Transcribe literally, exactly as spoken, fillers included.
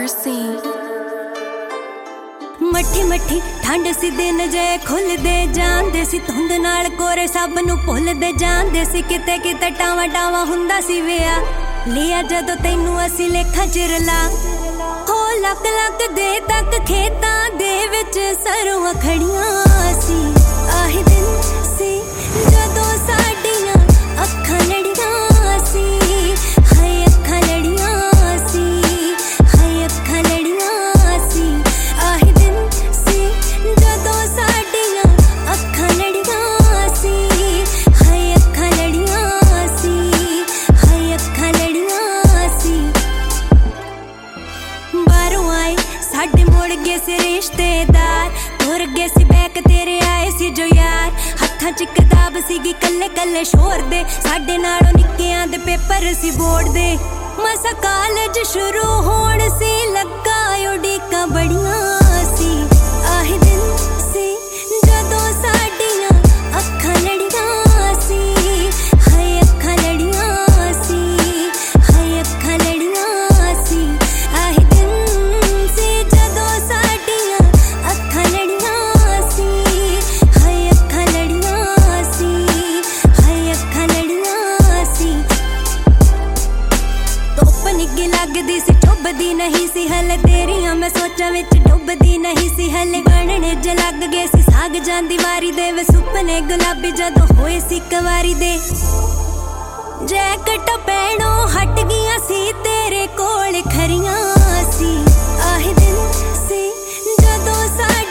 Mercy मट्ठी मट्ठी ठंड सी दिन जे खुलदे जांदे सी धुंद नाल कोरे सब नू भुलदे जांदे सी किते किते टावा टावा हुंदा सी विया लिया जदों तैनू असी लेखा चिरला हो लक लक दे तक खेतां दे विच सरवां खड़ियां सी आही दिन सी जदों साडियां अखां लड़ियां सी हाय अखां लड़ियां सी हाय अखां लड़ियां सी आही दिन सी जदों साडियां अखां लड़ियां सी हाय अखां लड़ियां सी हाय अखां लड़ियां सी बाहरों आए साडे मुड़ गए सी रिश्तेदार तुर गए सी बैक तेरे आए सी जो यार हत्थां च किताब सीगी कल्ले कल्ले शोर दे साडे नालों निक्कियां दे पेपर सी बोर्ड दे मसा कॉलेज शुरू होण सी लगा उड़ीकां बड़ियां सी आही दिन सी जदों साडियां अखां लड़ियां सी हाय अखां लड़ियां सी हाय अखां लड़ियां सी आही दिन सी जदों साडियां अखां लड़ियां सी हाय अखां लड़ियां सी हाय अखां लड़ियां सी धुप्प निੱਗੀ लगदी सी चुभदी नहीं सी हले तेरियां मैं सोचां विच डुबदी नहीं सी हले बनने ज लग गए सी साग जांदी वारी दे वे सुपने गुलाबी जदों होए सी कवारी दे जैकट पैणों हट गईयां सी तेरे कोल खरियां सी आही दिन सी जदों